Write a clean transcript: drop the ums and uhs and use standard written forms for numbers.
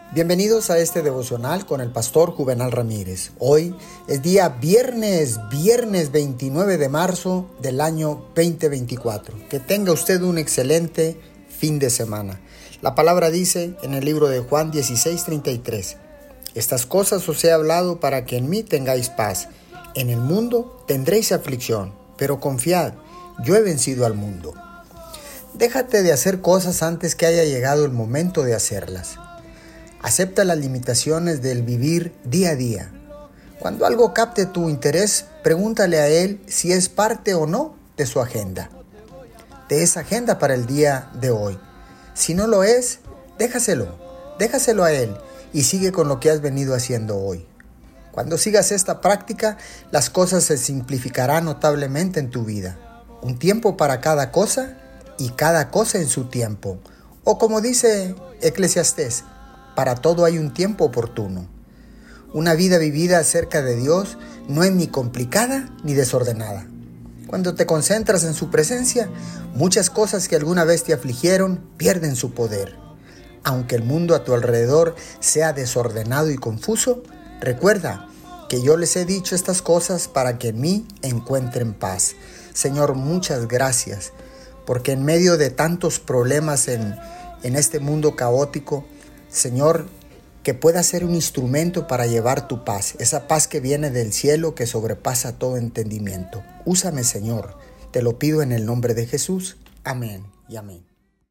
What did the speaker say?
Bienvenidos a este devocional con el pastor Juvenal Ramírez. Hoy es día viernes 29 de marzo del año 2024. Que tenga usted un excelente fin de semana. La palabra dice en el libro de Juan 16:33: Estas cosas os he hablado para que en mí tengáis paz. En el mundo tendréis aflicción, pero confiad, yo he vencido al mundo. Déjate de hacer cosas antes que haya llegado el momento de hacerlas. Acepta las limitaciones del vivir día a día. Cuando algo capte tu interés, pregúntale a él si es parte o no de su agenda, de esa agenda para el día de hoy. Si no lo es, déjaselo a él y sigue con lo que has venido haciendo hoy. Cuando sigas esta práctica, las cosas se simplificarán notablemente en tu vida. Un tiempo para cada cosa y cada cosa en su tiempo. O como dice Eclesiastés, para todo hay un tiempo oportuno. Una vida vivida cerca de Dios no es ni complicada ni desordenada. Cuando te concentras en su presencia, muchas cosas que alguna vez te afligieron pierden su poder. Aunque el mundo a tu alrededor sea desordenado y confuso, recuerda que yo les he dicho estas cosas para que en mí encuentren paz. Señor, muchas gracias, porque en medio de tantos problemas en este mundo caótico, Señor, que pueda ser un instrumento para llevar tu paz, esa paz que viene del cielo, que sobrepasa todo entendimiento. Úsame, Señor, te lo pido en el nombre de Jesús. Amén y amén.